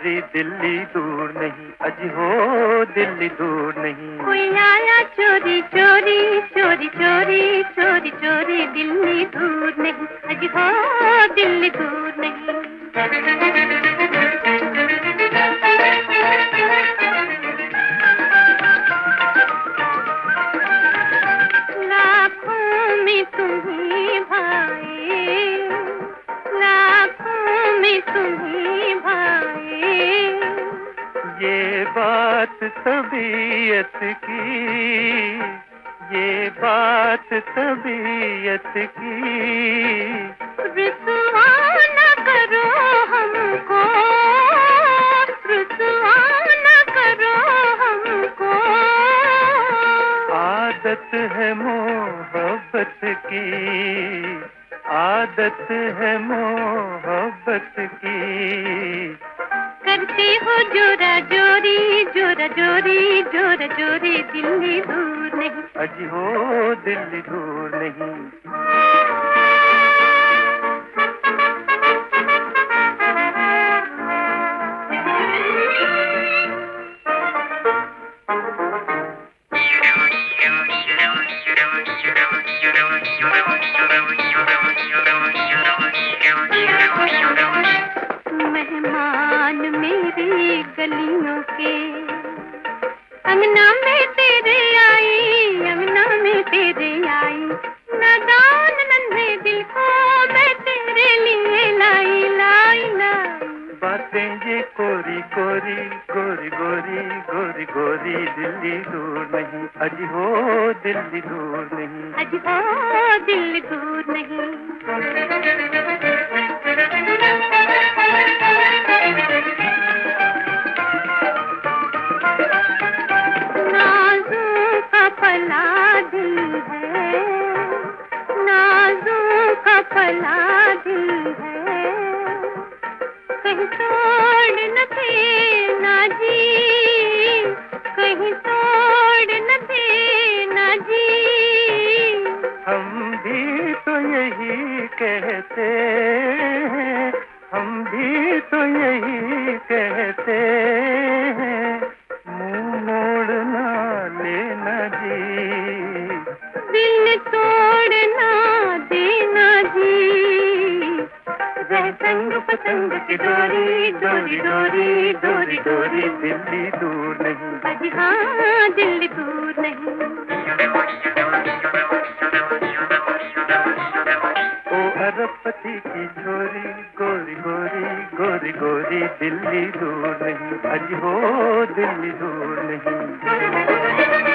चोरी दिल्ली दूर नहीं, अजी हो दिल्ली दूर नहीं। कोई आया चोरी चोरी चोरी चोरी चोरी चोरी दिल्ली दूर नहीं, अजी हो दिल्ली दूर नहीं। लाखों में तुम्ही भाए, लाखों में तुम्ही भाए। ये बात तबीयत की, ये बात तबीयत की। रुसवा न करो हमको, रुसवा न करो हमको। आदत है मोहब्बत की, आदत है मोहब्बत की। करते हो जोरा जोरी जोरा जोरी जोरा जोरी दिल्ली दूर नहीं, अजी हो दिल्ली दूर नहीं। मेहमान मेरी गलियों के, अंगना में तेरे आई, अंगना में तेरे आई। नादान नन्हे दिल को मैं तेरे लिए लाई लाई लाई। बातें ये कोरी कोरी गोरी गोरी गोरी गोरी दिल्ली दूर नहीं, अजी हो दिल्ली दूर नहीं, अजी हो दिल्ली दूर नहीं। नाज़ों का पला दिल है, नाज़ों का पला दिल है। कहीं तोड़ न देना जी, कहीं तोड़ न देना जी। हम भी तो यही कहते हैं, हम भी तो यही कहते हैं। मुंह मोड़ना लेना जी, दिल तोड़ना देना जी। रह संग पतंग की डोरी डोरी डोरी डोरी डोरी दिल्ली दूर नहीं, अजी हाँ दिल्ली दूर नहीं। ओ अरबपति की छोरी गोरी गोरी गोरी गोरी दिल्ली दूर नहीं, अजी हो दिल्ली दूर नहीं।